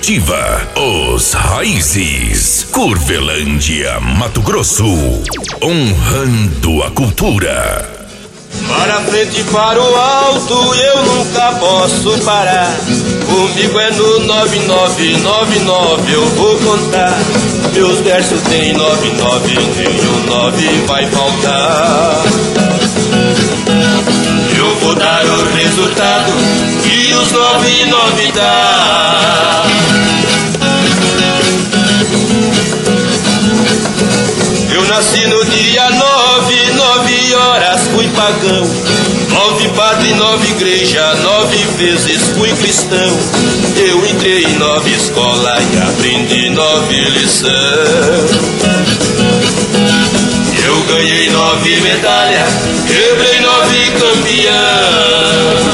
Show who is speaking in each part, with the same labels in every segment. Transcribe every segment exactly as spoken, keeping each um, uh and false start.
Speaker 1: Educativa, Os Raízes, Curvelândia, Mato Grosso, honrando a cultura.
Speaker 2: Para frente e para o alto eu nunca posso parar. Comigo é no nove nove nove nove eu vou contar. Meus versos tem nove nove, nenhum nove vai faltar. Eu vou dar o resultado que os nove nove dá. Eu nasci no dia nove, nove horas fui pagão. Nove padre, nove igreja, nove vezes fui cristão. Eu entrei em nove escola e aprendi nove lição. Eu ganhei nove medalha, quebrei nove campeão.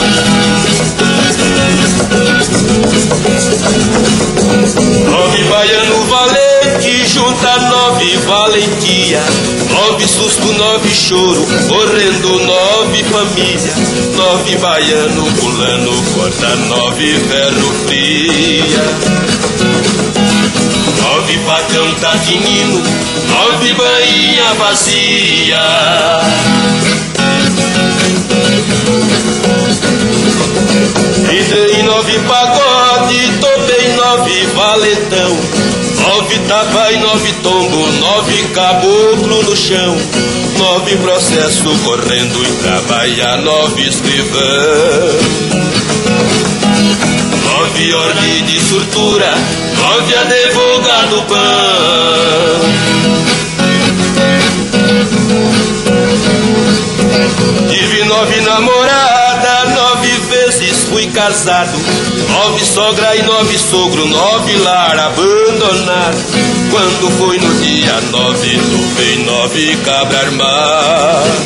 Speaker 2: Nove baiano valente, junta nove valentia. Nove susto, nove choro, correndo nove família. Nove baiano pulando, corta nove ferro fria. Nove facão tá tinindo, nove bainha vazia. Entrei em nove pagode, topei nove valetão. Nove tapa e nove tombo, nove caboclo no chão. Nove processo correndo e trabalha nove escrivão. Nove ordem de surtura, nove advogado pão. Tive nove namorada, nove vezes fui casado. Nove sogra e nove sogro, nove lar abandonado. Quando foi no dia nove, levei nove cabra armado.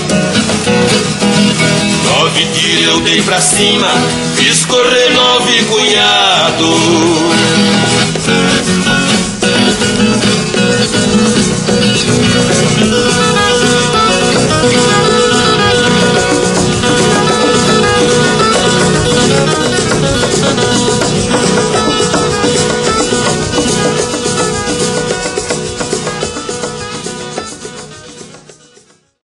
Speaker 2: Nove tiro eu dei pra cima, fiz correr nove cunhado.